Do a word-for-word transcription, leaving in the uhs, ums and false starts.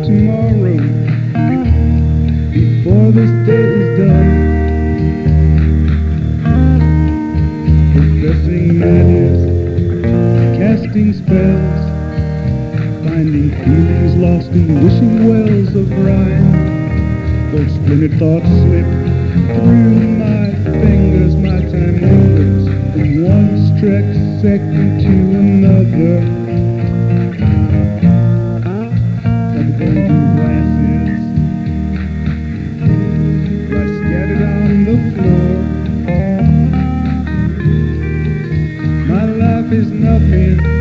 tomorrow before this day is done. Professing madness, casting spells, finding feelings lost in wishing wells of rhyme. Those splintered thoughts slip through my fingers, my time lingers from one stretched second to another. Like golden glasses lie scattered on the floor. My life is nothing